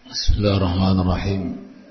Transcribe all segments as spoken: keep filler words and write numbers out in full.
بسم الله الرحمن الرحيم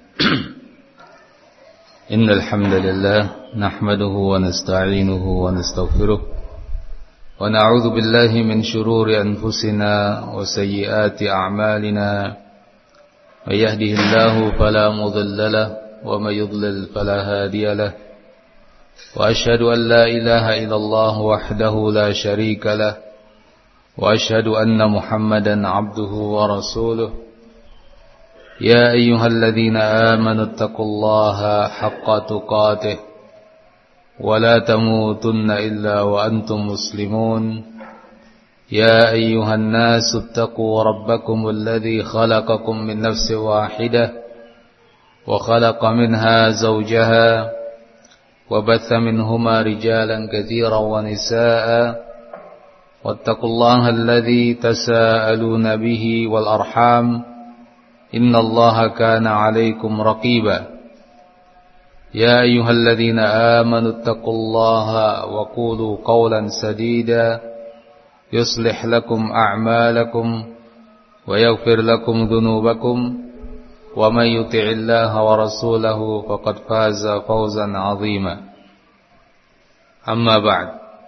إن الحمد لله نحمده ونستعينه ونستغفره ونعوذ بالله من شرور أنفسنا وسيئات أعمالنا من يهده الله فلا مضل له ومن يضلل فلا هادي له وأشهد أن لا إله إلا الله وحده لا شريك له وأشهد أن محمدا عبده ورسوله يا أيها الذين آمنوا اتقوا الله حق تقاته ولا تموتن إلا وأنتم مسلمون يا أيها الناس اتقوا ربكم الذي خلقكم من نفس واحدة وخلق منها زوجها وبث منهما رجالا كثيرا ونساء واتقوا الله الذي تساءلون به والأرحام إن الله كان عليكم رقيبا يا أيها الذين آمنوا اتقوا الله وقولوا قولا سديدا يصلح لكم أعمالكم ويغفر لكم ذنوبكم ومن يطع الله ورسوله فقد فاز فوزا عظيما أما بعد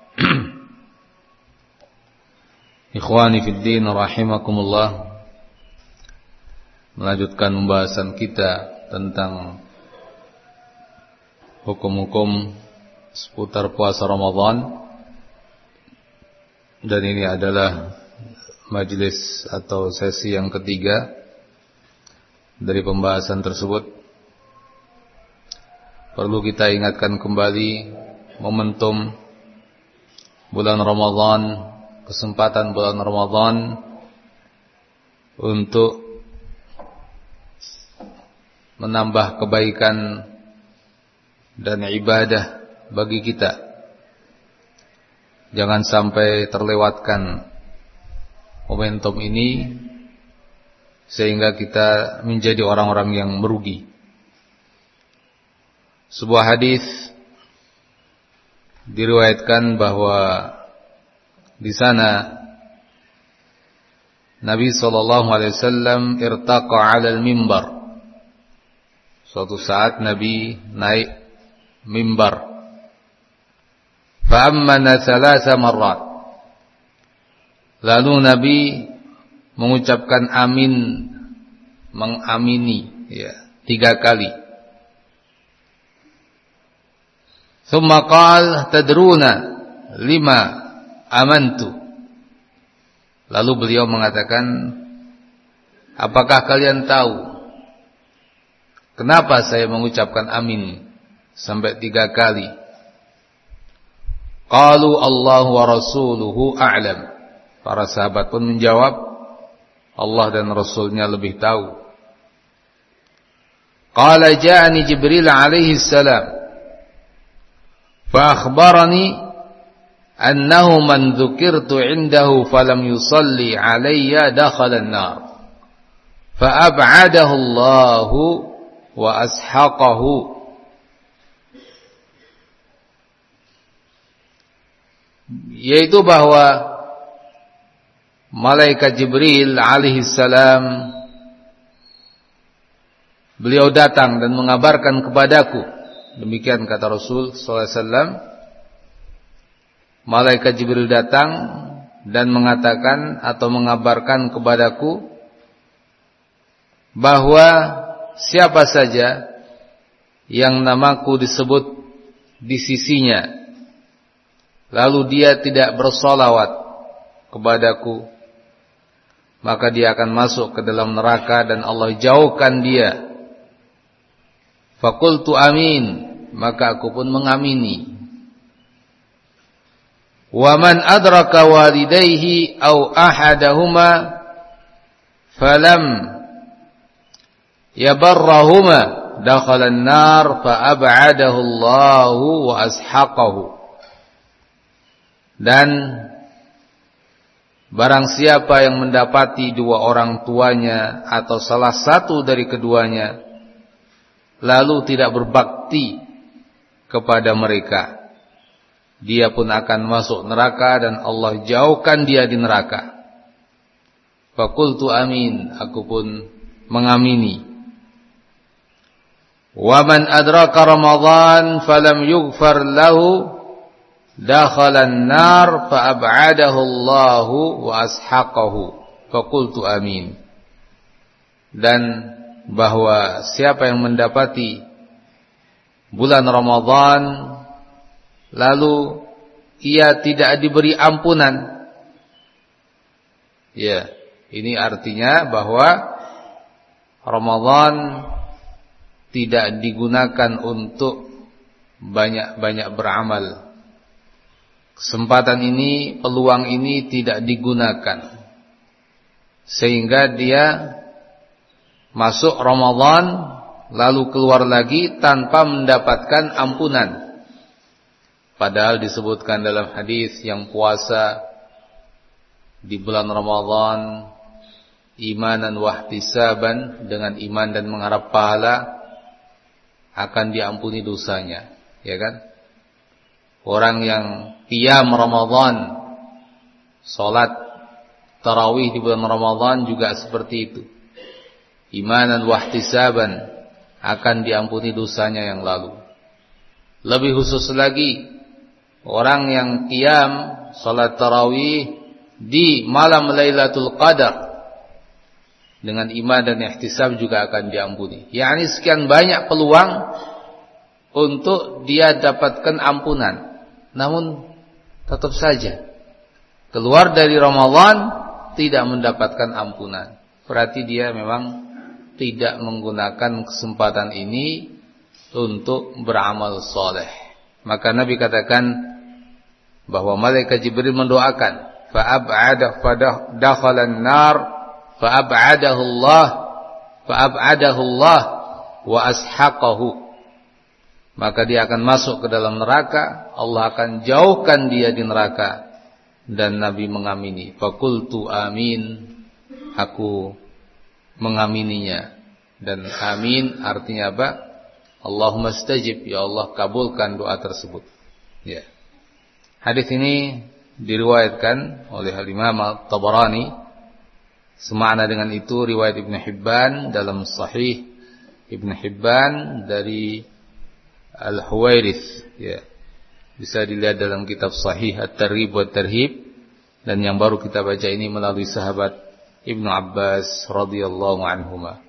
إخواني في الدين رحمكم الله. Melanjutkan pembahasan kita tentang hukum-hukum seputar puasa Ramadan. Dan ini adalah majelis atau sesi yang ketiga dari pembahasan tersebut. Perlu kita ingatkan kembali momentum bulan Ramadan, kesempatan bulan Ramadan untuk menambah kebaikan dan ibadah bagi kita. Jangan sampai terlewatkan momentum ini sehingga kita menjadi orang-orang yang merugi. Sebuah hadis diriwayatkan bahwa di sana Nabi sallallahu alaihi wasallam irtaqa 'alal mimbar. Suatu saat Nabi naik mimbar. Fa'ammana thalatha marrat. Lalu Nabi mengucapkan amin, mengamini ya, tiga kali. Thumma qala tadruna lima amantu. Lalu beliau mengatakan, apakah kalian tahu kenapa saya mengucapkan amin sampai tiga kali? Qalu Allah wa rasuluhu a'lam. Para sahabat pun menjawab, Allah dan Rasulnya lebih tahu. Qala ja'ani Jibril alaihi salam fa akhbarani annahu man dzukirtu 'indahu falam yusalli 'alayya dakhala an-nar fa ab'adahu Allahu wa ashaqahu. Yaitu bahwa malaikat Jibril alaihi salam beliau datang dan mengabarkan kepadaku, demikian kata Rasul sallallahu alaihi wasallam, malaikat Jibril datang dan mengatakan atau mengabarkan kepadaku bahwa siapa saja yang namaku disebut di sisinya, lalu dia tidak bersolawat kepadaku, maka dia akan masuk ke dalam neraka dan Allah jauhkan dia. Faqultu amin, maka aku pun mengamini. Wa man adraka walidayhi aw ahadahuma falam yabarrahuma dakhala an-nar fa ab'adahu Allahu wa ashaqahu. Dan barang siapa yang mendapati dua orang tuanya atau salah satu dari keduanya lalu tidak berbakti kepada mereka, dia pun akan masuk neraka dan Allah jauhkan dia di neraka. Fakultu amin, aku pun mengamini. Wa man adraka Ramadan falam yughfar lahu dakhala an-nar fa ab'adahu Allahu wa ashaqahu. Faqultu amin. Dan bahwa siapa yang mendapati bulan Ramadan lalu ia tidak diberi ampunan, ya, ini artinya bahwa Ramadan tidak digunakan untuk banyak-banyak beramal. Kesempatan ini, peluang ini tidak digunakan, sehingga dia masuk Ramadan lalu keluar lagi tanpa mendapatkan ampunan. Padahal disebutkan dalam hadis yang puasa di bulan Ramadan imanan wahtisaban, dengan iman dan mengharap pahala, akan diampuni dosanya, ya kan? Orang yang qiyam Ramadan, salat tarawih di bulan Ramadan juga seperti itu. Imanan wahtisaban, akan diampuni dosanya yang lalu. Lebih khusus lagi, orang yang qiyam salat tarawih di malam Lailatul Qadar dengan iman dan ihtisab juga akan diampuni. yakni sekian banyak peluang untuk dia dapatkan ampunan, namun tetap saja keluar dari Ramadan tidak mendapatkan ampunan. Berarti dia memang tidak menggunakan kesempatan ini untuk beramal soleh. Maka Nabi katakan bahwa malaikat Jibril mendoakan, fa'ab'adah fadakhalan nar fa'ab'adahu Allah fa'ab'adahu Allah wa ashaqahu. Maka dia akan masuk ke dalam neraka, Allah akan jauhkan dia di neraka. Dan Nabi mengamini, faqultu amin, aku mengamininya. Dan amin artinya apa? Allahumma stajib, ya Allah kabulkan doa tersebut. Ya. Hadis ini diriwayatkan oleh Imam At-Tabarani. Semakna dengan itu riwayat Ibn Hibban dalam Sahih Ibn Hibban dari Al-Huwairits, ya. Bisa dilihat dalam kitab Sahih At-Targhib wa Tarhib, dan yang baru kita baca ini melalui sahabat Ibnu Abbas radhiyallahu anhuma.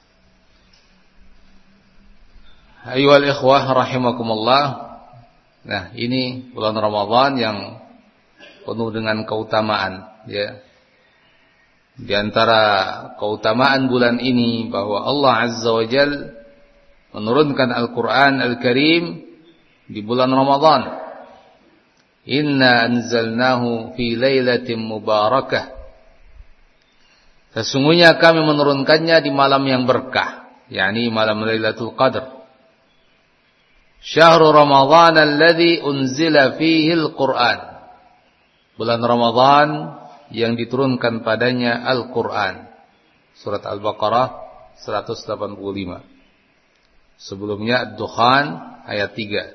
Ayyuhal ikhwah rahimakumullah. Nah, ini bulan Ramadan yang penuh dengan keutamaan, ya. Di antara keutamaan bulan ini bahwa Allah Azza wa Jalla menurunkan Al-Qur'an Al-Karim di bulan Ramadan. Inna anzalnahu fi lailatin mubarakah. Sesungguhnya kami menurunkannya di malam yang berkah, yakni malam Lailatul Qadar. Syahrul Ramadan alladzi unzila fihi al-Qur'an. Bulan Ramadan yang diturunkan padanya Al-Qur'an. Surat Al-Baqarah seratus delapan puluh lima. Sebelumnya Ad-Dukhan ayat tiga.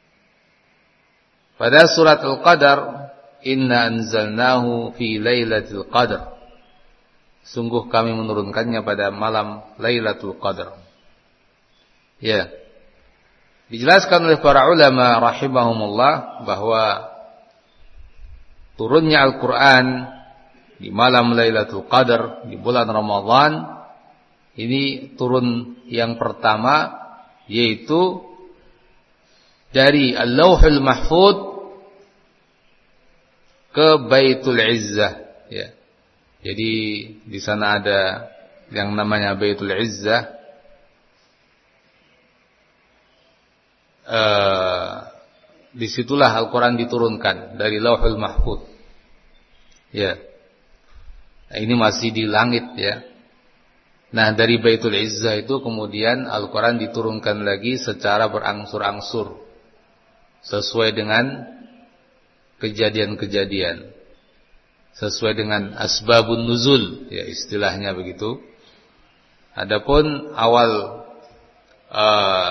Pada surat Al-Qadar, inna anzalnahu fi lailatul qadar. Sungguh kami menurunkannya pada malam Lailatul Qadar. Ya. Dijelaskan oleh para ulama rahimahumullah bahwa turunnya Al-Qur'an di malam Lailatul Qadar di bulan Ramadan ini turun yang pertama, yaitu dari Al-Lauhul Mahfuz ke Baitul Izzah, ya. Jadi di sana ada yang namanya Baitul Izzah. Eh, disitulah Al-Quran diturunkan dari Lauhul Mahfuz. Ya. Nah, ini masih di langit, ya. Nah, dari Baitul Izzah itu kemudian Al-Quran diturunkan lagi secara berangsur-angsur sesuai dengan kejadian-kejadian, sesuai dengan asbabun nuzul, ya, istilahnya begitu. Adapun awal uh,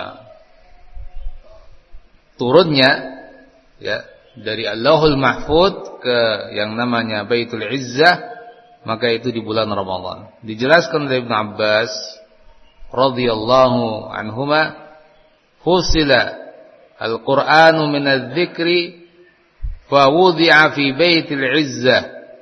turunnya, ya, dari Allahul Mahfuz ke yang namanya Baitul Izzah, maka itu di bulan Ramadan. Dijelaskan oleh Ibnu Abbas radhiyallahu anhuma, fusila al-Qur'anu min adh-dhikri fa wudi'a fi baitil 'izzah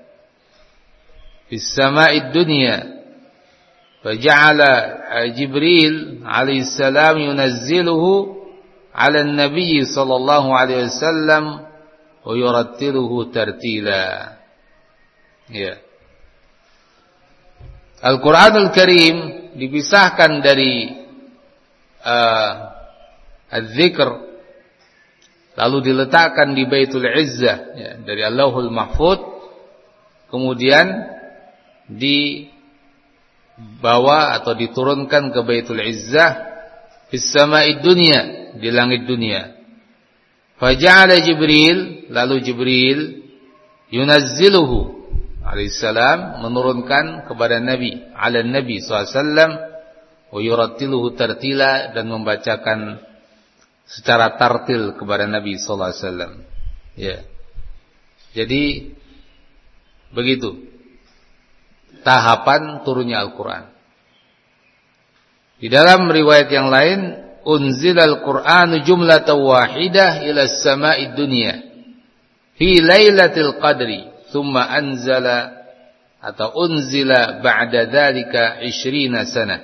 fi as-sama'i ad-dunya fa ja'ala Jibril alaihi salam yunazziluhu 'ala an-nabiy sallallahu alaihi wasallam wa yurattiluhu tartila. Ya. Al-Qur'anul Karim dipisahkan dari uh, az-zikr, lalu diletakkan di Baitul Izzah, ya, dari Allahul Mahfuz, kemudian dibawa atau diturunkan ke Baitul Izzah fis sama'id dunya, di langit dunia. Faja'ala Jibril, lalu Jibril yunazziluhu alaihissalam menurunkan kepada Nabi, ala Nabi sallallahu alaihi wasallam, wa yurattiluhu tartila, dan membacakan secara tartil kepada Nabi sallallahu alaihi wasallam. Ya. Jadi begitu tahapan turunnya Al-Qur'an. Di dalam riwayat yang lain, unzilal Qur'anu jumlatan wahidah ila as-sama'id dunya fi lailatul qadri. Thumma anzala atau unzila ba'da dzalika ishrina sanah.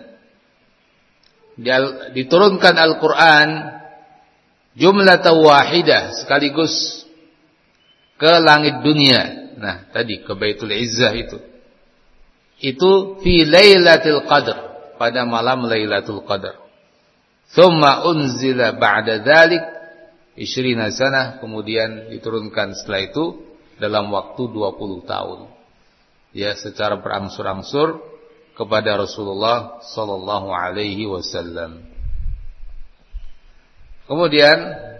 Diturunkan Al-Qur'an jumlatan wahidah, sekaligus ke langit dunia. Nah, tadi ke Baitul Izzah itu. Itu fi lailatul qadr, pada malam Lailatul Qadar. Thumma unzila ba'da dzalik ishrina sanah, kemudian diturunkan setelah itu dalam waktu dua puluh tahun. Ya, secara berangsur-angsur kepada Rasulullah sallallahu alaihi wasallam. Kemudian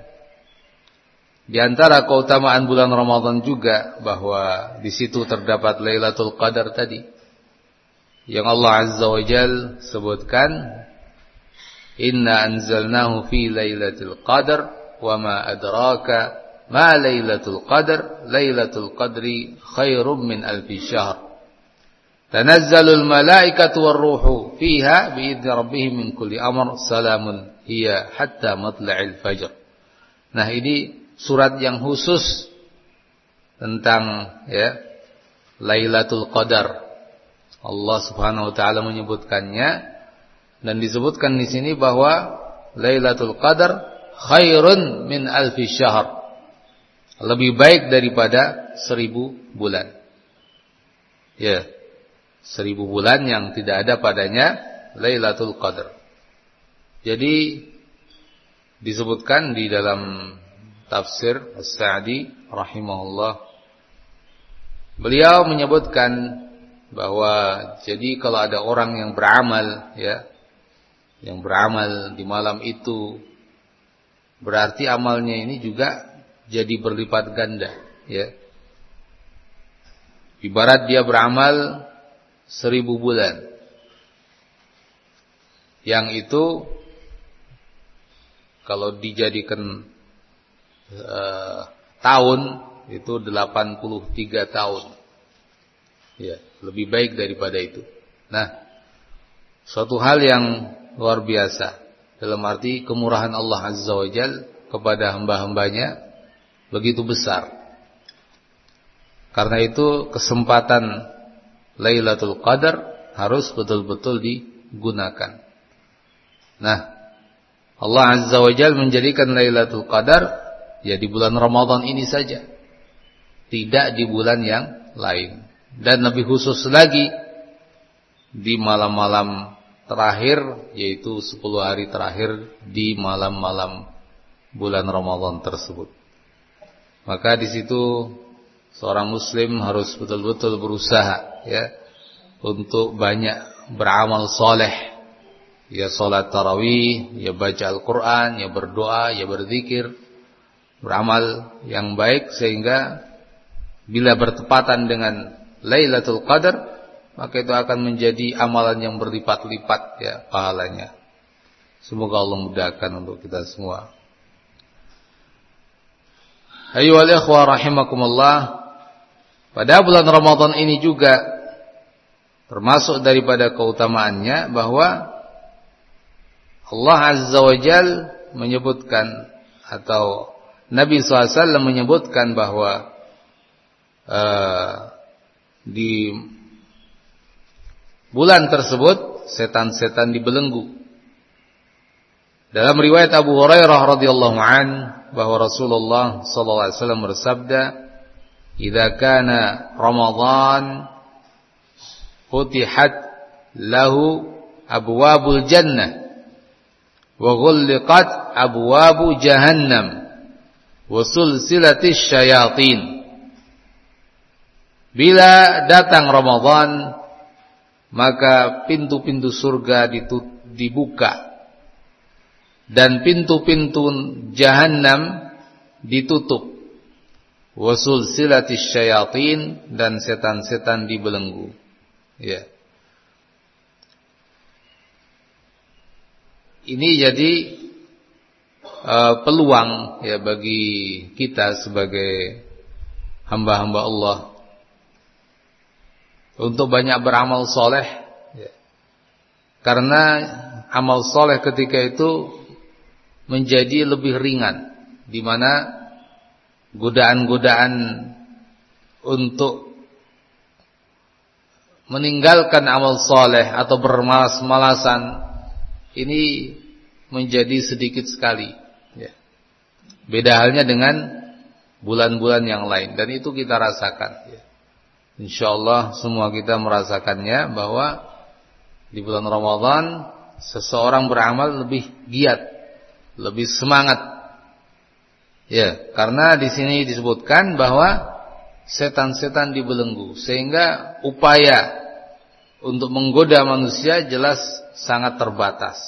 di antara keutamaan bulan Ramadan juga bahwa di situ terdapat Lailatul Qadar tadi yang Allah Azza wa Jalla sebutkan, inna anzalnahu fi lailatul qadar wa ma adraka ma lailatul qadr, lailatul qadri khairum min alfi syahr, tanazzalul malaikatu warruhu fiha biidzni rabbihim min kulli amr, salamun hiya hatta matla'il fajr. Nah, ini surat yang khusus tentang ya Lailatul Qadar. Allah Subhanahu wa taala menyebutkannya, dan disebutkan di sini bahwa Lailatul Qadar khairun min alfi syahr, lebih baik daripada seribu bulan. Ya, seribu bulan yang tidak ada padanya Lailatul Qadar. Jadi disebutkan di dalam tafsir As-Sa'di rahimahullah, beliau menyebutkan bahwa jadi kalau ada orang yang beramal, ya, yang beramal di malam itu, berarti amalnya ini juga jadi berlipat ganda, ya. Ibarat dia beramal seribu bulan, yang itu kalau dijadikan uh, tahun itu delapan puluh tiga tahun, ya, lebih baik daripada itu. Nah, suatu hal yang luar biasa dalam arti kemurahan Allah Azza wa Jalla kepada hamba-hambanya begitu besar. Karena itu kesempatan Lailatul Qadar harus betul-betul digunakan. Nah, Allah Azza wa Jalla menjadikan Lailatul Qadar ya di bulan Ramadan ini saja, tidak di bulan yang lain. Dan lebih khusus lagi di malam-malam terakhir, yaitu sepuluh hari terakhir di malam-malam bulan Ramadan tersebut. Maka di situ seorang muslim harus betul-betul berusaha, ya, untuk banyak beramal soleh, ya, salat tarawih, ya, baca Al-Quran, ya, berdoa, ya, berzikir, beramal yang baik, sehingga bila bertepatan dengan Lailatul Qadar, maka itu akan menjadi amalan yang berlipat-lipat, ya, pahalanya. Semoga Allah mudahkan untuk kita semua. Ayyuhal ikhwah rahimakumullah, pada bulan Ramadan ini juga termasuk daripada keutamaannya bahwa Allah Azza wa Jal menyebutkan atau Nabi shallallahu alaihi wasallam menyebutkan bahwa uh, di bulan tersebut setan-setan dibelenggu. Dalam riwayat Abu Hurairah radhiyallahu an bahwa Rasulullah sallallahu alaihi wasallam bersabda, "Idza kana Ramadan futihat lahu abwabul jannah wa ghulliqat abwabu jahannam wa sulsilatis syayatin." Bila datang Ramadan, maka pintu-pintu surga dibuka dan pintu-pintu jahannam ditutup. Wa sulsilatis syayatin, dan setan-setan dibelenggu. Ya. Ini jadi uh, peluang ya bagi kita sebagai hamba-hamba Allah untuk banyak beramal soleh, ya. Karena amal soleh ketika itu menjadi lebih ringan, di mana godaan-godaan untuk meninggalkan amal soleh atau bermalas-malasan ini menjadi sedikit sekali, ya. Beda halnya dengan bulan-bulan yang lain, dan itu kita rasakan, ya. InsyaAllah semua kita merasakannya bahwa di bulan Ramadan seseorang beramal lebih giat, lebih semangat, ya, karena di sini disebutkan bahwa setan-setan dibelenggu, sehingga upaya untuk menggoda manusia jelas sangat terbatas.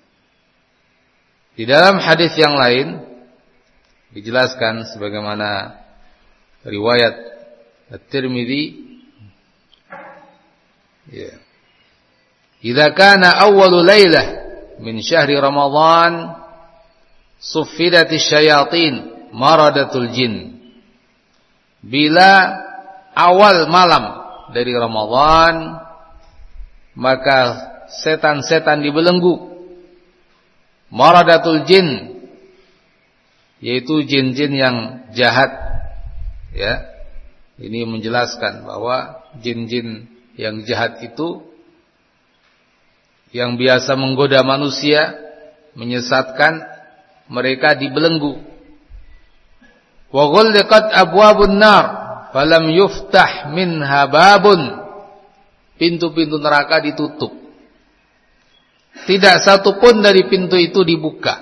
Di dalam hadis yang lain dijelaskan sebagaimana riwayat At-Tirmidzi, ya, "Idza kana awwalu lailah min syahri Ramadan suffidatis syayatin maradatul jin." Bila awal malam dari Ramadan, maka setan-setan dibelenggu. Maradatul jin, yaitu jin-jin yang jahat, ya. Ini menjelaskan bahwa jin-jin yang jahat itu yang biasa menggoda manusia, menyesatkan, mereka dibelenggu. Wa ghulliqat abwabun nar falam yuftah minha babun. Pintu-pintu neraka ditutup, tidak satu pun dari pintu itu dibuka.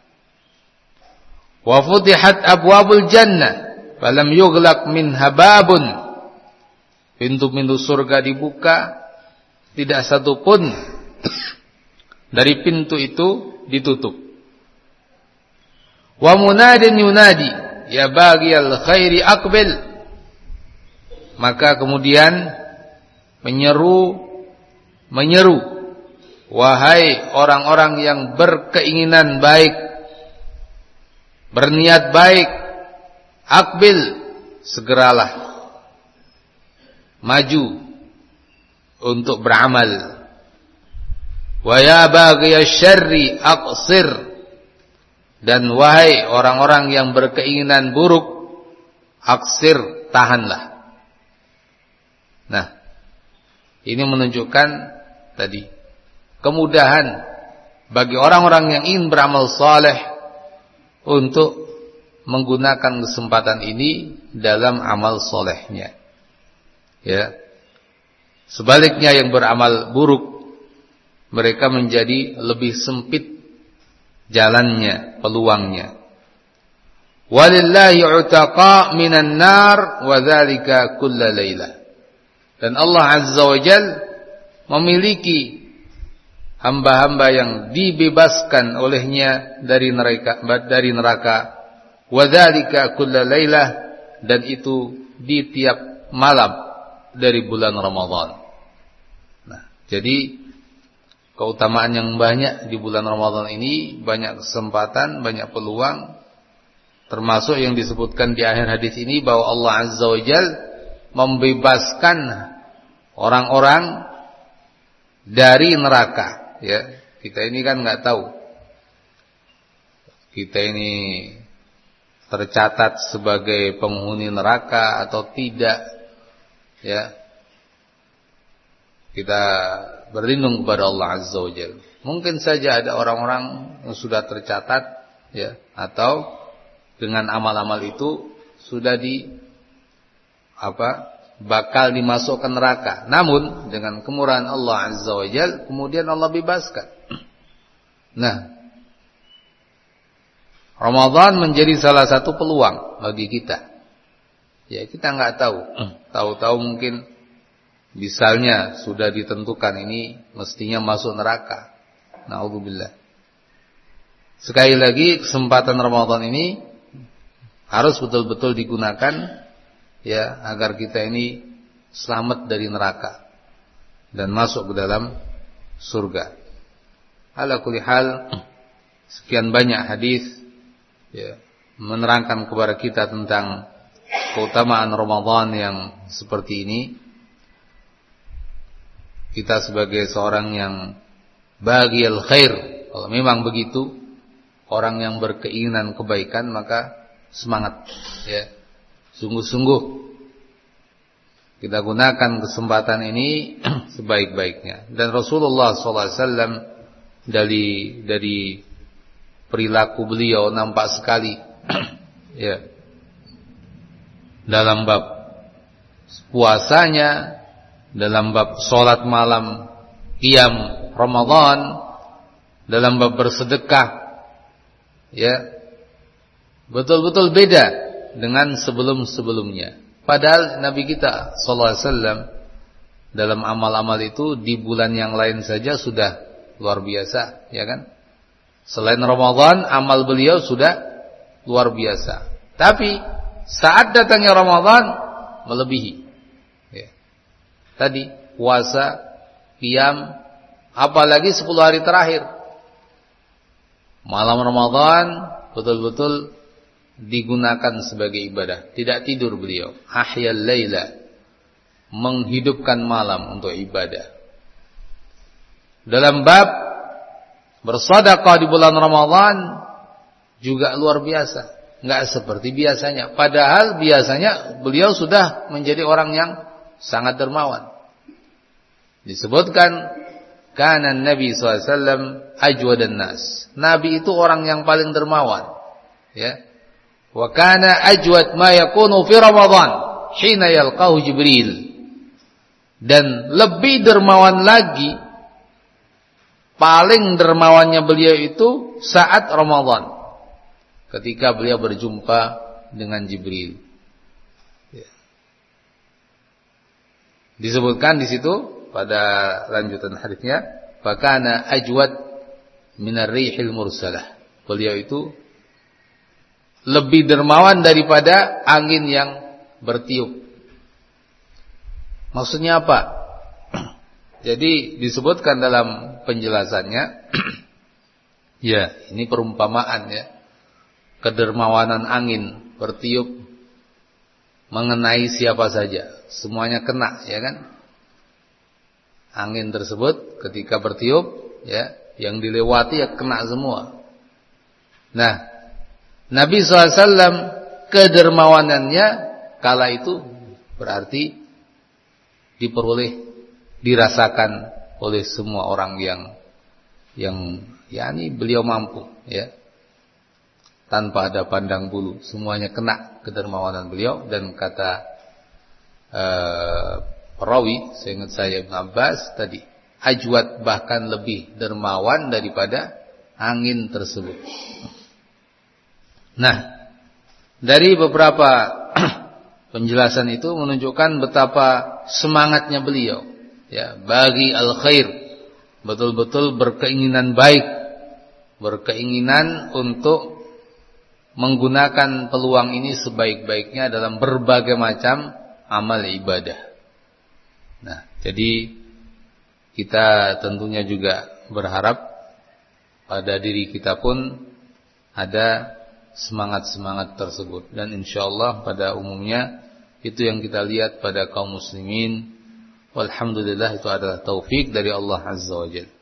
Wa futihat abwabul jannah falam yughlaq minha babun. Pintu-pintu surga dibuka, tidak satu pun dari pintu itu ditutup. Wa munadin yunadi ya baghiyal khairi aqbil. Maka kemudian menyeru menyeru, wahai orang-orang yang berkeinginan baik, berniat baik, aqbil, segeralah maju untuk beramal. Wa ya baghiyasy syarri aqsir, dan wahai orang-orang yang berkeinginan buruk, aqsir, tahanlah. Nah, ini menunjukkan tadi kemudahan bagi orang-orang yang ingin beramal saleh untuk menggunakan kesempatan ini dalam amal solehnya. Ya. Sebaliknya yang beramal buruk, mereka menjadi lebih sempit jalannya, peluangnya. Walillahi utaqa minan nar wa dzalika kulla lailah. Dan Allah Azza wa Jal memiliki hamba-hamba yang dibebaskan olehnya dari neraka, dari neraka. Wa dzalika kulla lailah, dan itu di tiap malam dari bulan Ramadan. Nah, jadi keutamaan yang banyak di bulan Ramadan ini, banyak kesempatan, banyak peluang, termasuk yang disebutkan di akhir hadis ini bahwa Allah Azza wa Jal membebaskan orang-orang dari neraka, ya. Kita ini kan nggak tahu. Kita ini tercatat sebagai penghuni neraka atau tidak, ya. Kita berlindung kepada Allah Azza wa Jalla. Mungkin saja ada orang-orang yang sudah tercatat, ya, atau dengan amal-amal itu sudah di apa? bakal dimasukkan neraka. Namun dengan kemurahan Allah Azza wa Jalla kemudian Allah bebaskan. Nah, Ramadan menjadi salah satu peluang bagi kita. Ya, kita nggak tahu. Tahu-tahu mungkin misalnya sudah ditentukan ini mestinya masuk neraka. Na'udzubillah. Sekali lagi kesempatan Ramadan ini harus betul-betul digunakan, ya, agar kita ini selamat dari neraka dan masuk ke dalam surga. Ala kulli hal, sekian banyak hadis, ya, menerangkan kepada kita tentang keutamaan Ramadan yang seperti ini. Kita sebagai seorang yang baghil khair, kalau memang begitu, orang yang berkeinginan kebaikan, maka semangat, ya, sungguh-sungguh kita gunakan kesempatan ini sebaik-baiknya. Dan Rasulullah sallallahu alaihi wasallam dari dari perilaku beliau nampak sekali ya, dalam bab puasanya, dalam bab sholat malam, qiyam Ramadan, dalam bab bersedekah, ya, betul-betul beda dengan sebelum-sebelumnya. Padahal Nabi kita sallallahu alaihi wasallam dalam amal-amal itu di bulan yang lain saja sudah luar biasa, ya kan? Selain Ramadan, amal beliau sudah luar biasa. Tapi saat datangnya Ramadan melebihi. Ya. Tadi puasa, qiyam, apalagi sepuluh hari terakhir. Malam Ramadan betul-betul digunakan sebagai ibadah. Tidak tidur beliau. Ahyal laila, menghidupkan malam untuk ibadah. Dalam bab bersedekah di bulan Ramadan juga luar biasa, enggak seperti biasanya. Padahal biasanya beliau sudah menjadi orang yang sangat dermawan. Disebutkan kana Nabi sallallahu alaihi wasallam ajwadan nas. Nabi itu orang yang paling dermawan, ya. Wa kana ajwad ma yakunu fi Ramadan hina yalqahu Jibril. Dan lebih dermawan lagi, paling dermawannya beliau itu saat Ramadan, ketika beliau berjumpa dengan Jibril. Ya. Disebutkan di situ pada lanjutan hadisnya, fakana ajwad minar rihil mursalah. Beliau itu lebih dermawan daripada angin yang bertiup. Maksudnya apa? Jadi disebutkan dalam penjelasannya, ya, ini perumpamaan, ya, kedermawanan angin bertiup mengenai siapa saja, semuanya kena, ya kan? Angin tersebut ketika bertiup, ya, yang dilewati ya kena semua. Nah, Nabi sallallahu alaihi wasallam kedermawanannya kala itu berarti diperoleh, dirasakan oleh semua orang yang yang yakni beliau mampu, ya, tanpa ada pandang bulu, semuanya kena kedermawanan beliau. Dan kata uh, perawi, seingat saya Ibn Abbas tadi, ajwad, bahkan lebih dermawan daripada angin tersebut. Nah, dari beberapa penjelasan itu menunjukkan betapa semangatnya beliau, ya, bagi al-khair, betul-betul berkeinginan baik, berkeinginan untuk menggunakan peluang ini sebaik-baiknya dalam berbagai macam amal ibadah. Nah, jadi kita tentunya juga berharap pada diri kita pun ada semangat-semangat tersebut. Dan insyaallah pada umumnya itu yang kita lihat pada kaum muslimin, Walhamdulillah, itu adalah taufik dari Allah Azza wa Jalla.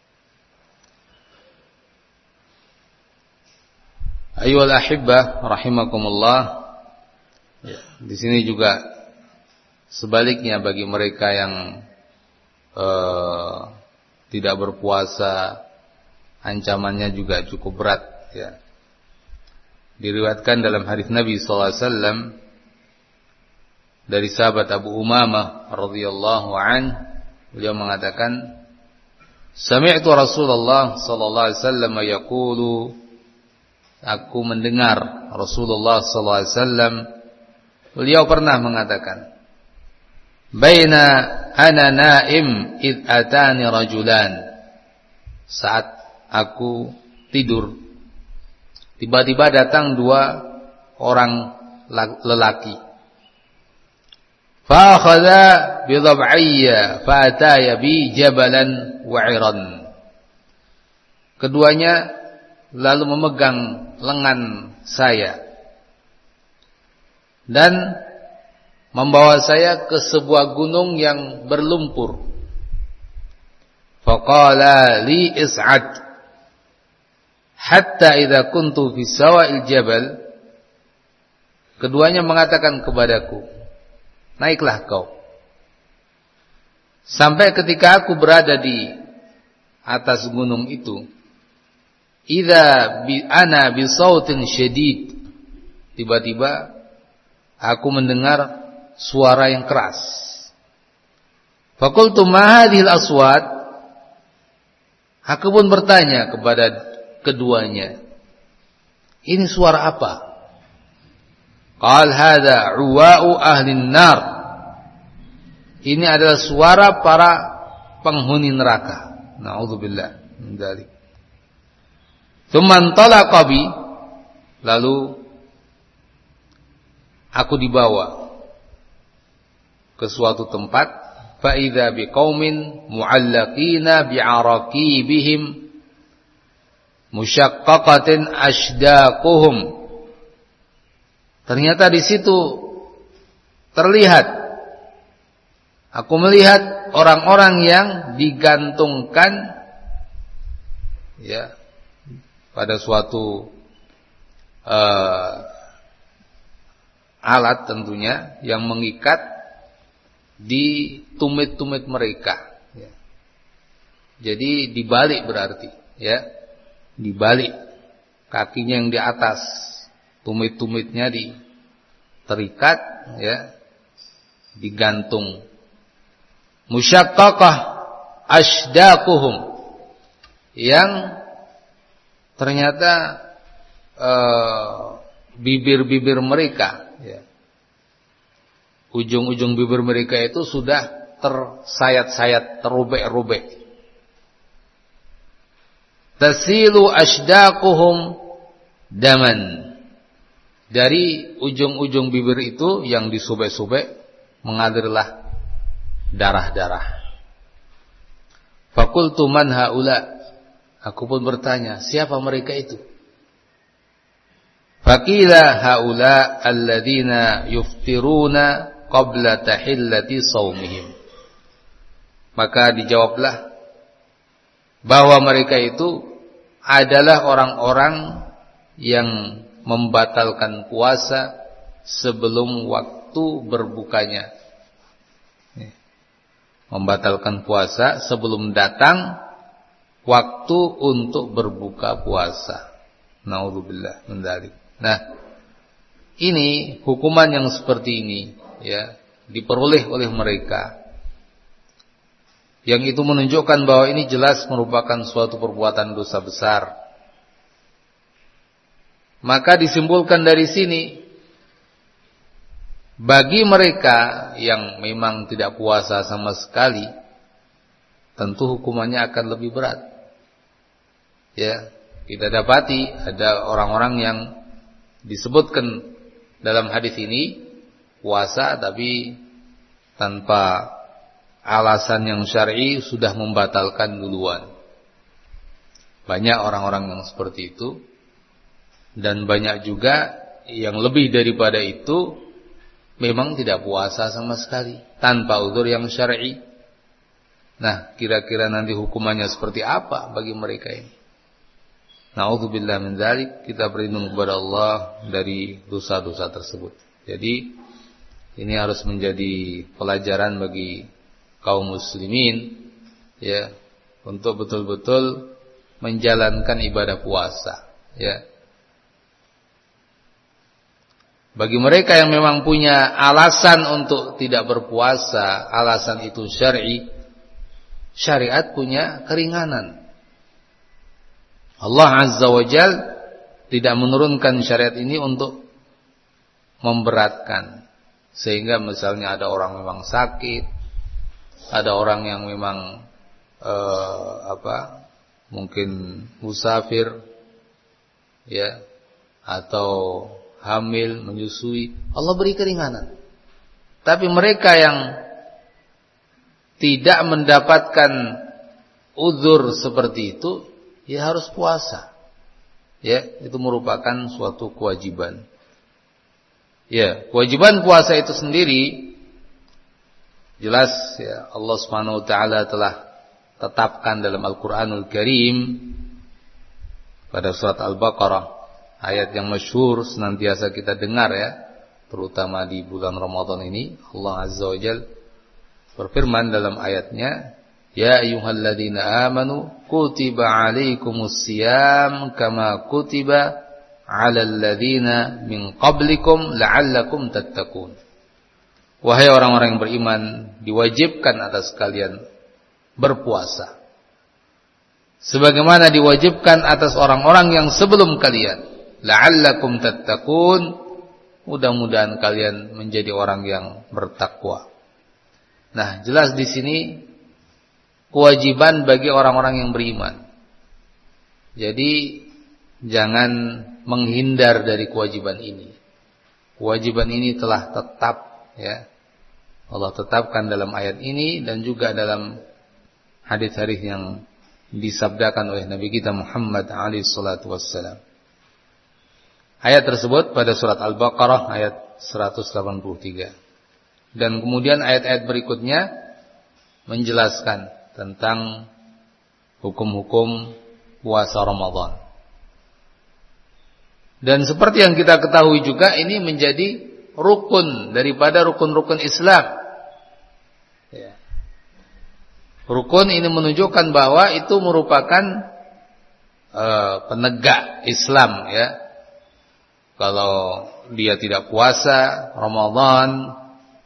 Ayyuhal ahibbah rahimakumullah. Ya, di sini juga sebaliknya bagi mereka yang uh, tidak berpuasa, ancamannya juga cukup berat, ya. Diriwayatkan dalam hadis Nabi sallallahu alaihi wasallam dari sahabat Abu Umamah radhiyallahu anhu, beliau mengatakan, sami'tu Rasulullah sallallahu alaihi wasallam yaqulu, aku mendengar Rasulullah sallallahu alaihi wasallam, beliau pernah mengatakan, baina ana naim id atani rajulan, saat aku tidur tiba-tiba datang dua orang lelaki. Fa akhadha bi dhab'ayya fa ataya bi jabalan wa'iran. Keduanya lalu memegang lengan saya dan membawa saya ke sebuah gunung yang berlumpur. Faqala li is'ad hatta idza kuntu fi sawa'il jabal. Keduanya mengatakan kepadaku, naiklah kau. Sampai ketika aku berada di atas gunung itu, idza bi ana bi sautin syadid, tiba-tiba aku mendengar suara yang keras. Faqultu ma hadhil aswat. Aku pun bertanya kepada keduanya, ini suara apa? Qal hadza uwa'u ahlin nar. Ini adalah suara para penghuni neraka. Na'udzubillah min dzalik. Tsumma intalaqa bi, lalu aku dibawa ke suatu tempat, fa idza biqaumin mu'allaqina bi'araqibihim musyaqqaqatin ashdaquhum. Ternyata di situ terlihat, aku melihat orang-orang yang digantungkan, ya, pada suatu uh, alat tentunya yang mengikat di tumit-tumit mereka, ya. Jadi dibalik berarti, ya, dibalik, kakinya yang di atas, tumit-tumitnya di terikat, ya, digantung. Musyaqqaqah ashdaquhum, yang ternyata uh, bibir-bibir mereka, ya, ujung-ujung bibir mereka itu sudah tersayat-sayat, terubek-rubek. Tasilu ashdaquhum daman. Dari ujung-ujung bibir itu yang disobek-sobek mengalirlah darah-darah. Faqultu man haula. Aku pun bertanya, siapa mereka itu? Faqila haula alladzina yuftiruna qabla tahillati shaumihim. Maka dijawablah bahwa mereka itu adalah orang-orang yang membatalkan puasa sebelum waktu berbukanya. Membatalkan puasa sebelum datang waktu untuk berbuka puasa. Naudzubillah min dzalik. Nah, ini hukuman yang seperti ini, ya, diperoleh oleh mereka. Yang itu menunjukkan bahwa ini jelas merupakan suatu perbuatan dosa besar. Maka disimpulkan dari sini, bagi mereka yang memang tidak puasa sama sekali, tentu hukumannya akan lebih berat. Ya, kita dapati ada orang-orang yang disebutkan dalam hadis ini puasa tapi tanpa alasan yang syar'i sudah membatalkan duluan. Banyak orang-orang yang seperti itu, dan banyak juga yang lebih daripada itu memang tidak puasa sama sekali tanpa uzur yang syar'i. Nah, kira-kira nanti hukumannya seperti apa bagi mereka ini? Na'udzubillah min dzalik, kita berlindung kepada Allah dari dosa-dosa tersebut. Jadi ini harus menjadi pelajaran bagi kaum muslimin, ya, untuk betul-betul menjalankan ibadah puasa, ya. Bagi mereka yang memang punya alasan untuk tidak berpuasa, alasan itu syar'i, syariat punya keringanan. Allah Azza wa Jal tidak menurunkan syariat ini untuk memberatkan. Sehingga misalnya ada orang memang sakit, ada orang yang memang eh, apa, mungkin musafir, ya, atau hamil, menyusui, Allah beri keringanan. Tapi mereka yang tidak mendapatkan uzur seperti itu, ya harus puasa. Ya, itu merupakan suatu kewajiban. Ya, kewajiban puasa itu sendiri jelas, ya, Allah Subhanahu wa taala telah tetapkan dalam Al-Qur'anul Karim pada surat Al-Baqarah, ayat yang masyhur senantiasa kita dengar, ya, terutama di bulan Ramadan ini. Allah Azza wa Jalla berfirman dalam ayatnya, ya ayyuhalladzina amanu kutiba alaikumus siyam kama kutiba alal ladzina min qablikum la'allakum tattaqun. Wahai orang-orang yang beriman, diwajibkan atas kalian berpuasa sebagaimana diwajibkan atas orang-orang yang sebelum kalian, la'allakum tattaqun, mudah-mudahan kalian menjadi orang yang bertakwa. Nah, jelas di sini kewajiban bagi orang-orang yang beriman. Jadi jangan menghindar dari kewajiban ini. Kewajiban ini telah tetap, ya, Allah tetapkan dalam ayat ini dan juga dalam hadis-hadis yang disabdakan oleh Nabi kita Muhammad alaihi salatu wassalam. Ayat tersebut pada surat Al-Baqarah ayat seratus delapan puluh tiga. Dan kemudian ayat-ayat berikutnya menjelaskan tentang hukum-hukum puasa Ramadan. Dan seperti yang kita ketahui juga, ini menjadi rukun daripada rukun-rukun Islam. Ya. Rukun ini menunjukkan bahwa itu merupakan uh, penegak Islam, ya. Kalau dia tidak puasa Ramadan,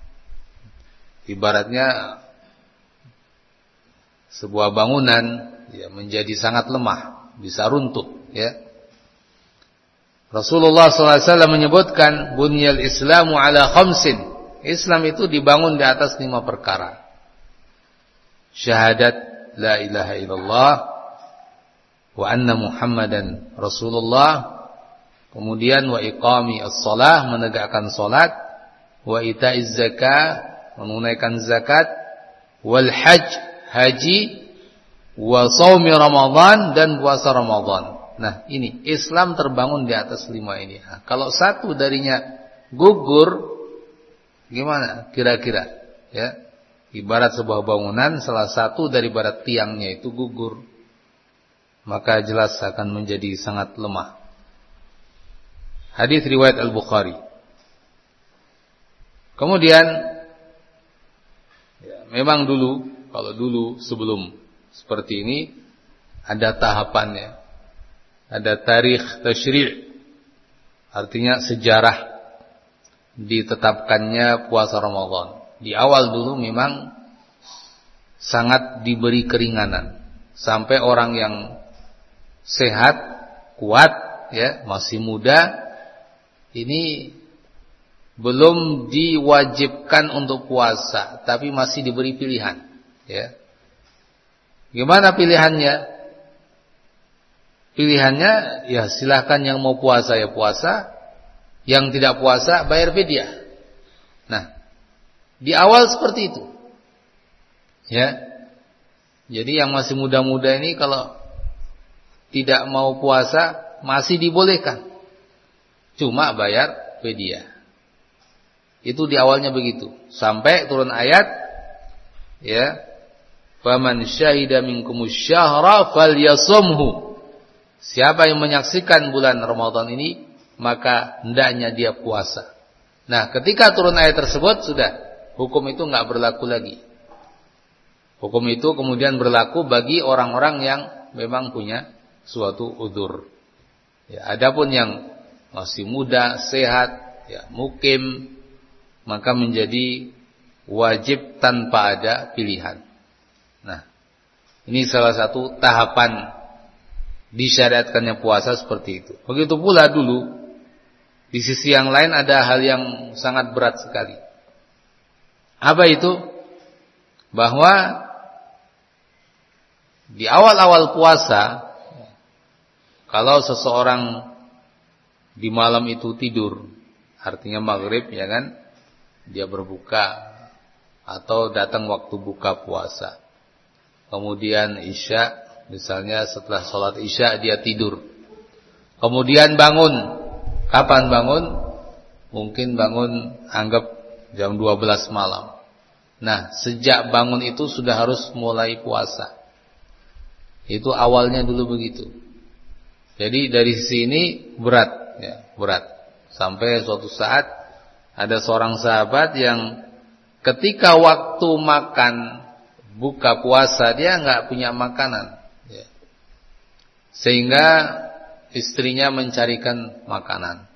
ibaratnya sebuah bangunan, ya, menjadi sangat lemah, bisa runtuh, ya. Rasulullah sallallahu alaihi wasallam menyebutkan bunyal Islamu ala khamsin. Islam itu dibangun di atas lima perkara. Syahadat la ilaha illallah wa anna Muhammadan Rasulullah. Kemudian wa iqami as-shalah, menegakkan salat, wa ita'iz zakah, menunaikan zakat, wal hajj, haji, wa shaumi Ramadan, dan puasa Ramadan. Nah, ini Islam terbangun di atas lima ini. Nah, kalau satu darinya gugur, gimana kira-kira? Ya, ibarat sebuah bangunan, salah satu dari barat tiangnya itu gugur, maka jelas akan menjadi sangat lemah. Hadis riwayat Al-Bukhari. Kemudian, ya, memang dulu, kalau dulu sebelum seperti ini ada tahapannya, ada tarikh tasyri', artinya sejarah ditetapkannya puasa Ramadan. Di awal dulu memang sangat diberi keringanan, sampai orang yang sehat, kuat, ya, masih muda, ini belum diwajibkan untuk puasa, tapi masih diberi pilihan, ya. Gimana pilihannya? Pilihannya, ya silahkan, yang mau puasa ya puasa, yang tidak puasa bayar fidyah. Nah, di awal seperti itu, ya. Jadi yang masih muda-muda ini kalau tidak mau puasa masih dibolehkan, cuma bayar fidyah. Itu di awalnya begitu, sampai turun ayat, ya, Faman syahida minkumus syahra falyasumhu. Siapa yang menyaksikan bulan Ramadan ini, maka hendaknya dia puasa. Nah, ketika turun ayat tersebut, sudah hukum itu enggak berlaku lagi. Hukum itu kemudian berlaku bagi orang-orang yang memang punya suatu udzur. Ya, adapun yang masih muda, sehat, ya, mukim, maka menjadi wajib tanpa ada pilihan. Nah, ini salah satu tahapan disyariatkannya puasa seperti itu. Begitu pula dulu di sisi yang lain ada hal yang sangat berat sekali. Apa itu? Bahwa di awal-awal puasa, kalau seseorang di malam itu tidur, artinya maghrib, ya kan, dia berbuka atau datang waktu buka puasa. Kemudian isya, misalnya setelah sholat isya dia tidur. Kemudian bangun. Kapan bangun? Mungkin bangun anggap jam dua belas malam. Nah, sejak bangun itu sudah harus mulai puasa. Itu awalnya dulu begitu. Jadi dari sisi ini berat, ya, berat. Sampai suatu saat ada seorang sahabat yang ketika waktu makan buka puasa dia enggak punya makanan, ya. Sehingga istrinya mencarikan makanan.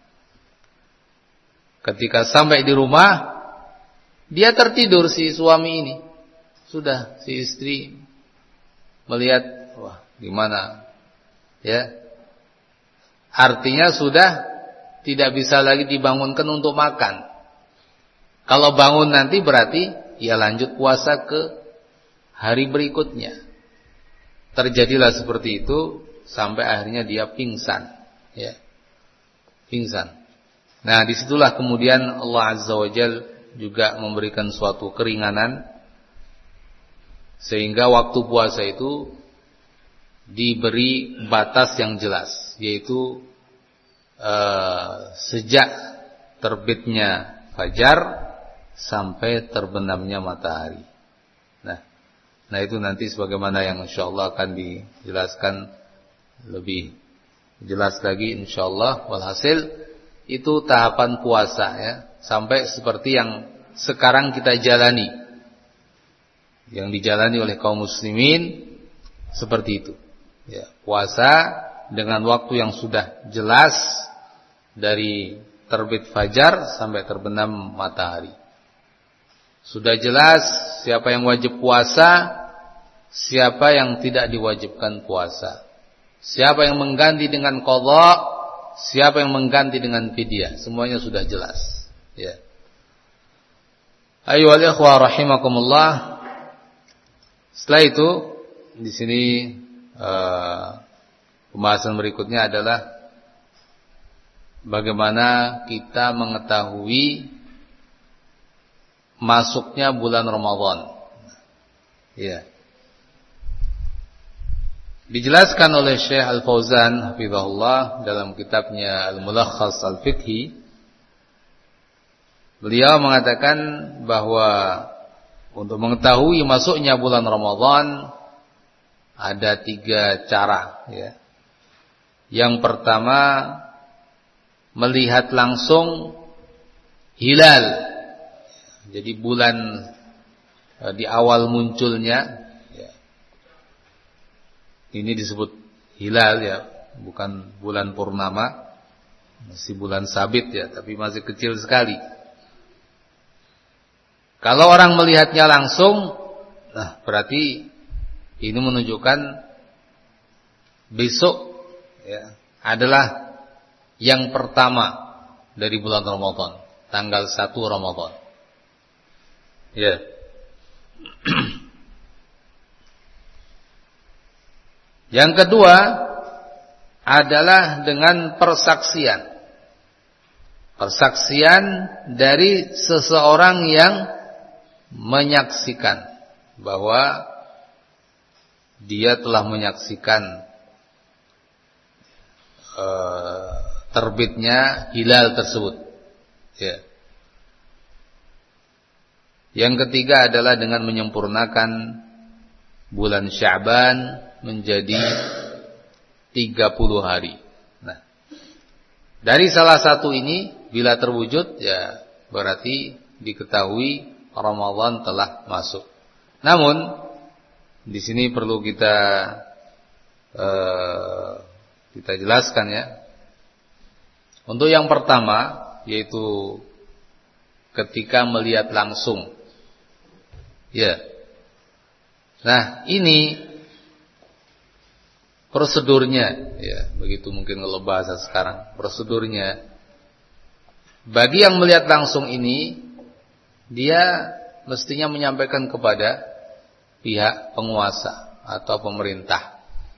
Ketika sampai di rumah, dia tertidur si suami ini. Sudah si istri melihat, wah, gimana? Ya. Artinya sudah tidak bisa lagi dibangunkan untuk makan. Kalau bangun nanti berarti ya lanjut puasa ke hari berikutnya. Terjadilah seperti itu sampai akhirnya dia pingsan, ya. Pingsan. Nah, disitulah kemudian Allah Azza wa Jalla juga memberikan suatu keringanan sehingga waktu puasa itu diberi batas yang jelas, yaitu uh, sejak terbitnya fajar sampai terbenamnya matahari. Nah, nah itu nanti sebagaimana yang insyaallah akan dijelaskan lebih jelas lagi insyaallah. Walhasil itu tahapan puasa, ya, sampai seperti yang sekarang kita jalani, yang dijalani oleh kaum muslimin seperti itu. Ya, puasa dengan waktu yang sudah jelas dari terbit fajar sampai terbenam matahari. Sudah jelas siapa yang wajib puasa, siapa yang tidak diwajibkan puasa. Siapa yang mengganti dengan qadha, siapa yang mengganti dengan fidyah, semuanya sudah jelas, ya. Ayyuhal ikhwah rahimakumullah. Setelah itu di sini Uh, pembahasan berikutnya adalah bagaimana kita mengetahui masuknya bulan Ramadan. Ya. Dijelaskan oleh Syekh Al-Fauzan hafizahullah dalam kitabnya Al-Mulakhas Al-Fiqhi. Beliau mengatakan bahwa untuk mengetahui masuknya bulan Ramadan ada tiga cara, ya. Yang pertama, melihat langsung hilal. Jadi bulan di awal munculnya, ya. Ini disebut hilal, ya, bukan bulan purnama, masih bulan sabit, ya, tapi masih kecil sekali. Kalau orang melihatnya langsung, nah berarti ini menunjukkan besok, ya, adalah yang pertama dari bulan Ramadan, tanggal satu Ramadan. Ya. Yang kedua adalah dengan persaksian. Persaksian dari seseorang yang menyaksikan bahwa dia telah menyaksikan uh, terbitnya hilal tersebut, ya. Yang ketiga adalah dengan menyempurnakan bulan Sya'ban menjadi tiga puluh hari. Nah, dari salah satu ini bila terwujud ya berarti diketahui Ramadan telah masuk. Namun di sini perlu kita uh, kita jelaskan ya. Untuk yang pertama yaitu ketika melihat langsung. Ya. Nah, ini prosedurnya ya, begitu mungkin kalau bahasa sekarang. Prosedurnya bagi yang melihat langsung ini dia mestinya menyampaikan kepada pihak penguasa atau pemerintah.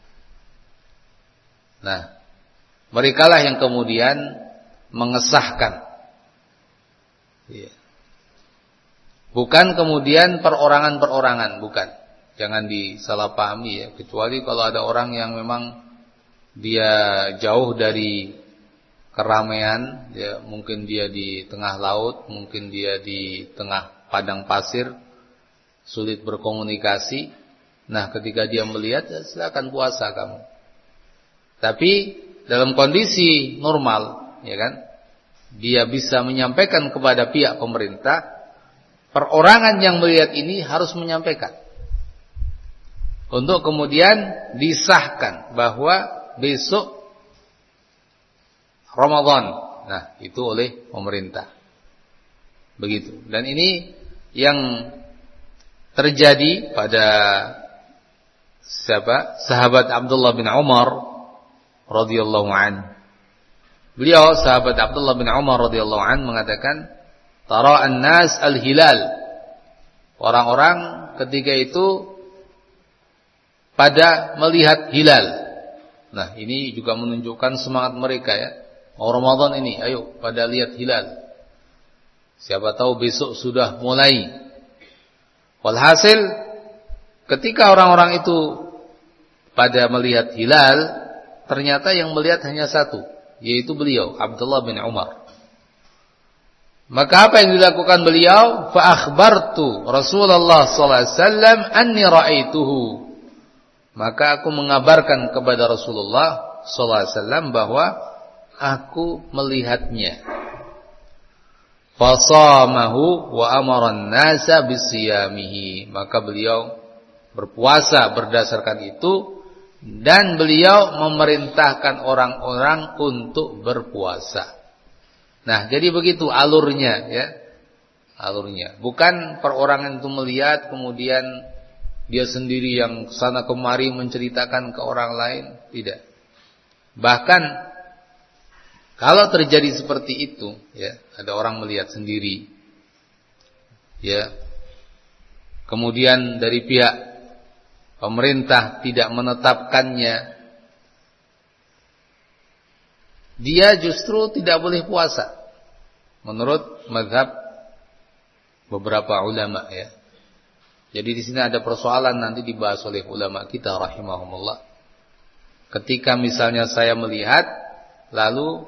Nah, merekalah yang kemudian mengesahkan. Ya. Bukan kemudian perorangan-perorangan, bukan. Jangan disalahpahami ya, kecuali kalau ada orang yang memang dia jauh dari keramaian, ya, mungkin dia di tengah laut, mungkin dia di tengah padang pasir, sulit berkomunikasi. Nah, ketika dia melihat, ya, silakan puasa kamu. Tapi dalam kondisi normal, ya kan, dia bisa menyampaikan kepada pihak pemerintah. Perorangan yang melihat ini harus menyampaikan untuk kemudian disahkan bahwa besok Ramadan. Nah, itu oleh pemerintah. Begitu. Dan ini yang terjadi pada siapa? Sahabat Abdullah bin Umar radhiyallahu an. Beliau sahabat Abdullah bin Umar radhiyallahu an mengatakan, "Tara an-nas al-hilal." Orang-orang ketika itu pada melihat hilal. Nah, ini juga menunjukkan semangat mereka ya. Oh, Ramadan ini, ayo pada lihat hilal. Siapa tahu besok sudah mulai. Walhasil ketika orang-orang itu pada melihat hilal, ternyata yang melihat hanya satu, yaitu beliau Abdullah bin Umar. Maka apa yang dilakukan beliau? Fa akhbartu Rasulullah sallallahu alaihi wasallam anni ra'aituhu. Maka aku mengabarkan kepada Rasulullah sallallahu alaihi wasallam bahwa aku melihatnya. Fasamahu wa amara an-nasa bisiyamihi. Maka beliau berpuasa berdasarkan itu dan beliau memerintahkan orang-orang untuk berpuasa. Nah, jadi begitu alurnya ya. Alurnya. Bukan perorangan itu melihat kemudian dia sendiri yang sana kemari menceritakan ke orang lain, tidak. Bahkan kalau terjadi seperti itu ya, ada orang melihat sendiri. Ya. Kemudian dari pihak pemerintah tidak menetapkannya, dia justru tidak boleh puasa menurut mazhab beberapa ulama ya. Jadi di sini ada persoalan nanti dibahas oleh ulama kita rahimahumullah. Ketika misalnya saya melihat lalu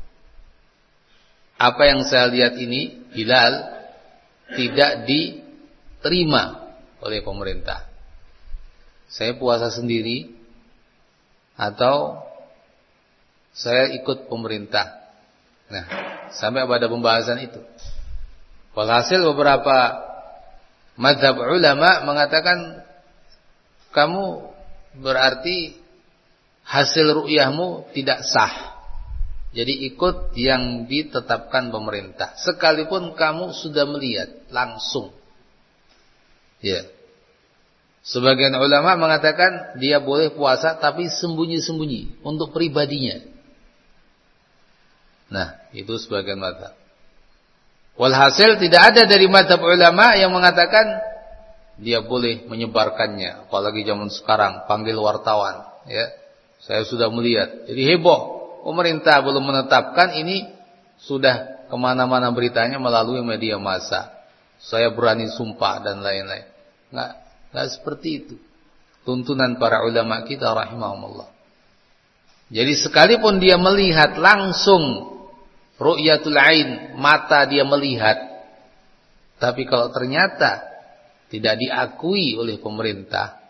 apa yang saya lihat ini hilal tidak diterima oleh pemerintah. Saya puasa sendiri atau saya ikut pemerintah. Nah, sampai pada pembahasan itu. Walhasil beberapa mazhab ulama mengatakan kamu berarti hasil ru'yahmu tidak sah. Jadi ikut yang ditetapkan pemerintah. Sekalipun kamu sudah melihat langsung. Ya. Sebagian ulama mengatakan dia boleh puasa tapi sembunyi-sembunyi untuk pribadinya. Nah, itu sebagian mazhab. Walhasil tidak ada dari mazhab ulama yang mengatakan dia boleh menyebarkannya. Apalagi zaman sekarang panggil wartawan, ya. Saya sudah melihat. Jadi heboh. Pemerintah belum menetapkan ini sudah kemana-mana beritanya melalui media massa. Saya berani sumpah dan lain-lain. Enggak, enggak seperti itu. Tuntunan para ulama kita rahimahumullah. Jadi sekalipun dia melihat langsung ru'yatul ain, mata dia melihat. Tapi kalau ternyata tidak diakui oleh pemerintah,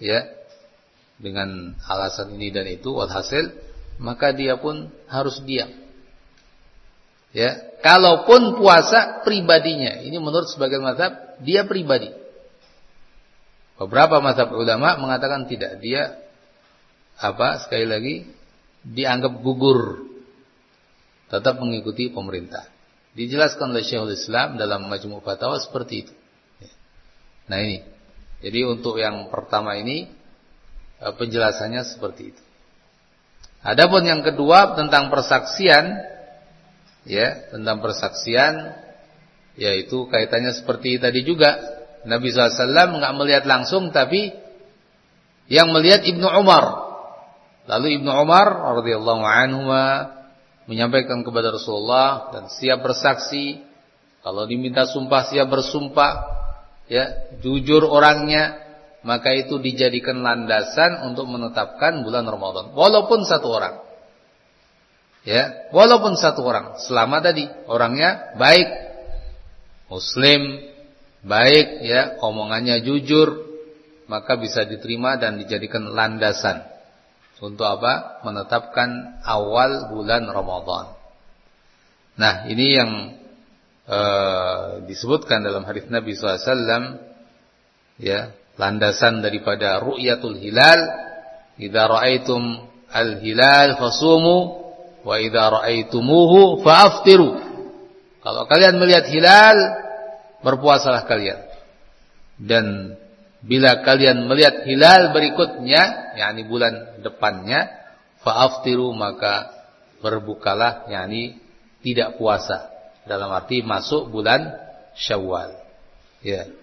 ya, dengan alasan ini dan itu, walhasil maka dia pun harus diam. Ya, kalaupun puasa pribadinya, ini menurut sebagian mazhab dia pribadi. Beberapa mazhab ulama mengatakan tidak, dia apa? Sekali lagi dianggap gugur, tetap mengikuti pemerintah. Dijelaskan oleh Syekhul Islam dalam Majmu' Fatawa seperti itu. Nah ini, jadi untuk yang pertama ini penjelasannya seperti itu. Adapun yang kedua tentang persaksian, ya, tentang persaksian, yaitu kaitannya seperti tadi juga. Nabi shallallahu alaihi wasallam enggak melihat langsung, tapi yang melihat Ibnu Umar. Lalu Ibnu Umar radhiyallahu anhu menyampaikan kepada Rasulullah dan siap bersaksi. Kalau diminta sumpah siap bersumpah, ya, jujur orangnya. Maka itu dijadikan landasan untuk menetapkan bulan Ramadan. Walaupun satu orang. Ya, walaupun satu orang. Selama tadi orangnya baik, muslim, baik, ya, omongannya jujur, maka bisa diterima dan dijadikan landasan untuk apa? Menetapkan awal bulan Ramadan. Nah, ini yang uh, disebutkan dalam hadis Nabi shallallahu alaihi wasallam, ya, landasan daripada ru'yatul hilal. Idza ra'aitum al-hilal fasumu wa idza ra'aitumuhu fa'aftiru. Kalau kalian melihat hilal, berpuasalah kalian. Dan bila kalian melihat hilal berikutnya, yakni bulan depannya, fa'aftiru, maka berbukalah, yakni tidak puasa. Dalam arti masuk bulan Syawal. Ya.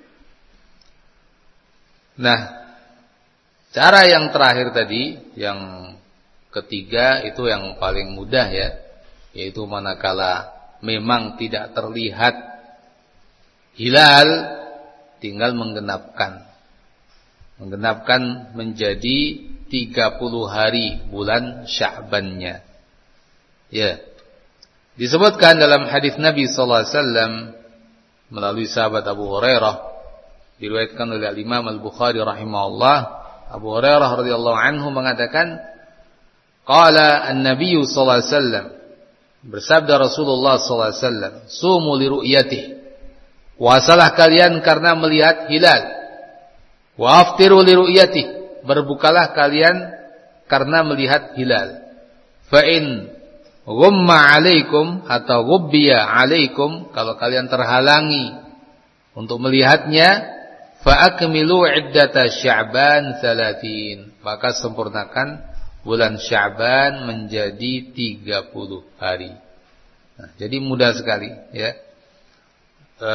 Nah, cara yang terakhir tadi, yang ketiga itu yang paling mudah, ya, yaitu manakala memang tidak terlihat hilal, tinggal menggenapkan. Menggenapkan menjadi tiga puluh hari bulan Sya'bannya. Ya. Disebutkan dalam hadis Nabi sallallahu alaihi wasallam melalui sahabat Abu Hurairah, diriwayatkan oleh Imam Al-Bukhari rahimahullah. Abu Hurairah radhiyallahu anhu mengatakan, qala an-nabiy sallallahu alaihi wasallam, bersabda Rasulullah sallallahu alaihi wasallam, sumu li ru'yatihi, puasalah kalian karena melihat hilal, wa aftiru li ru'yatihi, berbukalah kalian karena melihat hilal. Fa in ghumma 'alaikum atau ghubbiya 'alaikum, kalau kalian terhalangi untuk melihatnya, fa'akmilu iddata Sya'ban salatin, maka sempurnakan bulan Sya'ban menjadi tiga puluh hari. Nah, jadi mudah sekali, ya. E,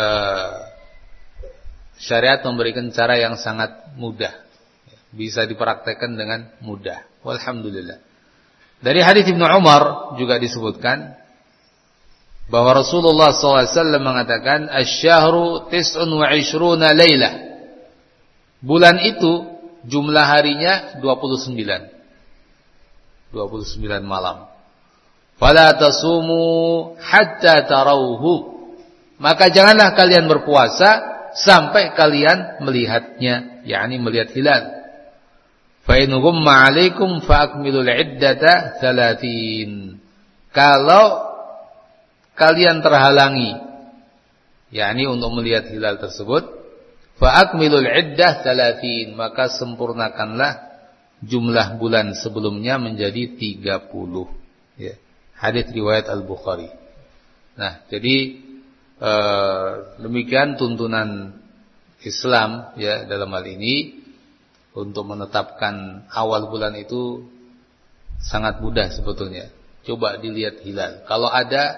syariat memberikan cara yang sangat mudah, bisa dipraktekkan dengan mudah. Walhamdulillah. Dari hadis Ibnu Umar juga disebutkan bahwa Rasulullah sallallahu alaihi wasallam mengatakan, asy-syahru tis'un wa 'ishruna lailah. Bulan itu jumlah harinya dua puluh sembilan. dua puluh sembilan malam. Fala tasumu hatta tarawhu. Maka janganlah kalian berpuasa sampai kalian melihatnya, yakni melihat hilal. Fa in ghumma 'alaikum fa akmilul 'iddata salatin. Kalau kalian terhalangi, yakni untuk melihat hilal tersebut, fa'akmilul iddah salatin, maka sempurnakanlah jumlah bulan sebelumnya menjadi tiga puluh. Ya. Hadits riwayat Al-Bukhari. Nah, jadi eh, demikian tuntunan Islam, ya, dalam hal ini untuk menetapkan awal bulan itu sangat mudah sebetulnya. Coba dilihat hilal. Kalau ada,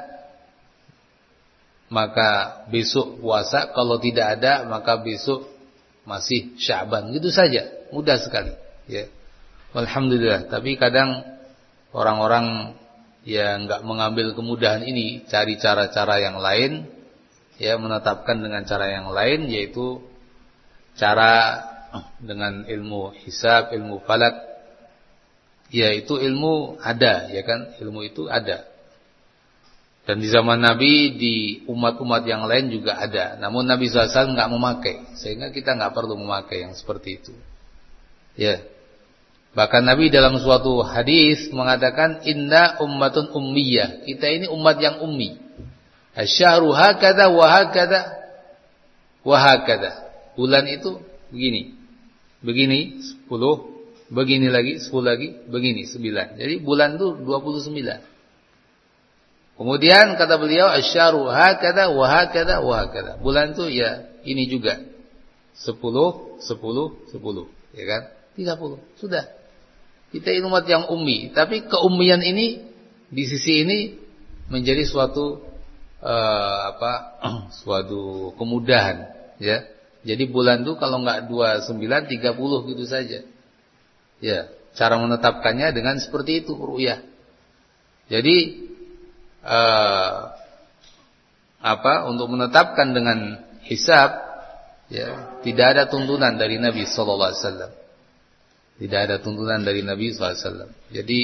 maka besok puasa. Kalau tidak ada, maka besok masih Sya'ban. Gitu saja, mudah sekali, ya. Alhamdulillah. Tapi kadang orang-orang yang enggak mengambil kemudahan ini, cari cara-cara yang lain, ya, menetapkan dengan cara yang lain, yaitu cara dengan ilmu hisab, ilmu falak. Ya, itu ilmu ada, ya kan? Ilmu itu ada. Dan di zaman Nabi, di umat-umat yang lain juga ada. Namun Nabi shallallahu alaihi wasallam enggak memakai, sehingga kita enggak perlu memakai yang seperti itu. Ya. Bahkan Nabi dalam suatu hadis mengatakan inna ummatun ummiyah. Kita ini umat yang ummi. Asyahru hakadha wa hakadha wa hakadha. Bulan itu begini. Begini sepuluh, begini lagi sepuluh lagi, begini sembilan. Jadi bulan itu dua puluh sembilan. Kemudian kata beliau asyahru hakadha wa hakadha wa hakadha. Bulan itu ya ini juga. sepuluh, sepuluh, sepuluh, ya kan? tiga puluh. Sudah. Kita ini umat yang ummi, tapi keummian ini di sisi ini menjadi suatu uh, apa? suatu kemudahan, ya. Jadi bulan itu kalau enggak dua puluh sembilan, tiga puluh gitu saja. Ya, cara menetapkannya dengan seperti itu ru'yah. Jadi uh, apa? Untuk menetapkan dengan hisab, ya, tidak ada tuntunan dari Nabi sallallahu alaihi wasallam. Tidak ada tuntunan dari Nabi sallallahu alaihi wasallam. Jadi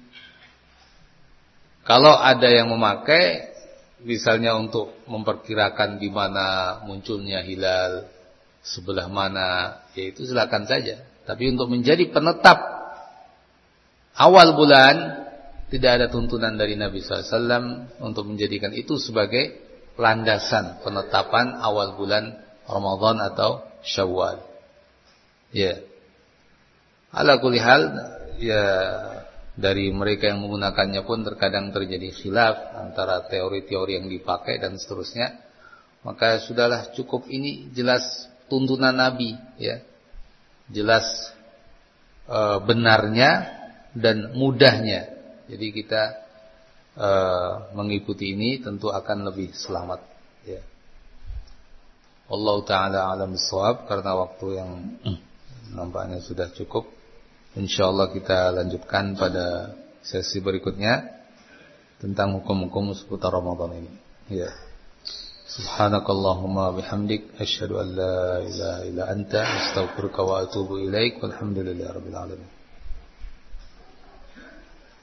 kalau ada yang memakai misalnya untuk memperkirakan di mana munculnya hilal, sebelah mana, ya itu silakan saja. Tapi untuk menjadi penetap awal bulan tidak ada tuntunan dari Nabi sallallahu alaihi wasallam untuk menjadikan itu sebagai landasan penetapan awal bulan Ramadan atau Syawal. Ya. Ala kulli hal, ya, dari mereka yang menggunakannya pun terkadang terjadi khilaf antara teori-teori yang dipakai dan seterusnya. Maka sudahlah cukup ini jelas tuntunan Nabi, ya. Jelas e, benarnya dan mudahnya. Jadi kita e, mengikuti ini tentu akan lebih selamat, ya. Allah Ta'ala alam bissawab, karena waktu yang nampaknya sudah cukup. InsyaAllah kita lanjutkan pada sesi berikutnya tentang hukum-hukum seputar Ramadan ini. Ya. Subhanakallahumma bihamdik asyhadu an la ilaha illa anta astaghfiruka wa atubu ilaik. Walhamdulillahirabbil alamin.